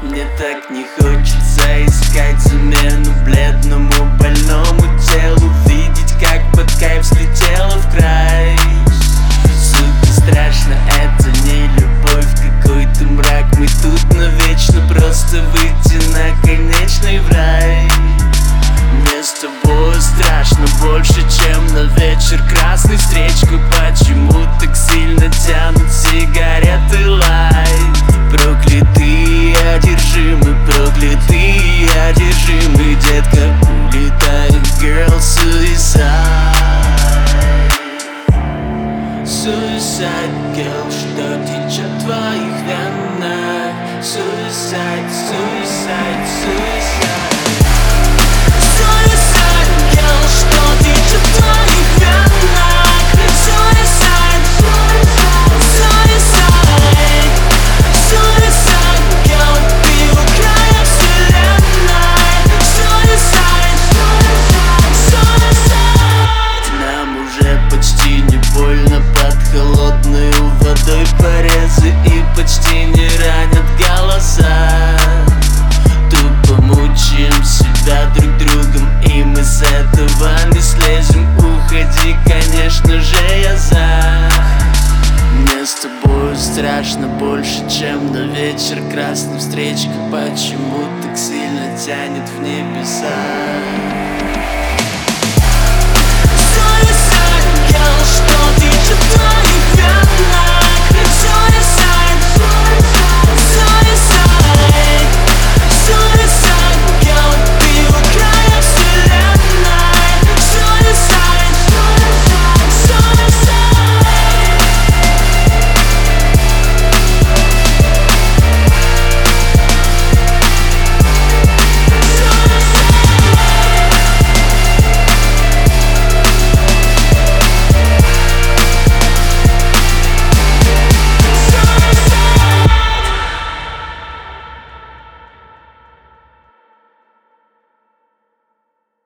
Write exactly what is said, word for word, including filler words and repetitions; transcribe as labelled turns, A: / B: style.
A: Мне так не хочется искать замену бледному больному телу, видеть, как под кайф слетела в край. Сука, страшно, это не любовь, какой-то мрак. Мы тут навечно, просто выйти на конечный в рай. Мне с тобой страшно больше, чем на вечер красный встречку. Почему так сильно тянут сигареты лайт? Проклятые одержимы, проклятые одержимы, детка, улетай, girl, suicide. Suicide, girl, что течет в твоих венах? Suicide, suicide, suicide. Suicide, girl, что течет в твоих венах? Suicide, suicide, suicide, girl, ты у края вселенной. Suicide, suicide. Нам уже почти не больно под холодной водой порезы, и почти не ранят голоса. Тупо мучаем себя друг другом, и мы с этого не слезем. Уходи, конечно же, я за. Мне с тобой страшно больше, чем на вечер красный встречка. Почему так сильно тянет в небеса?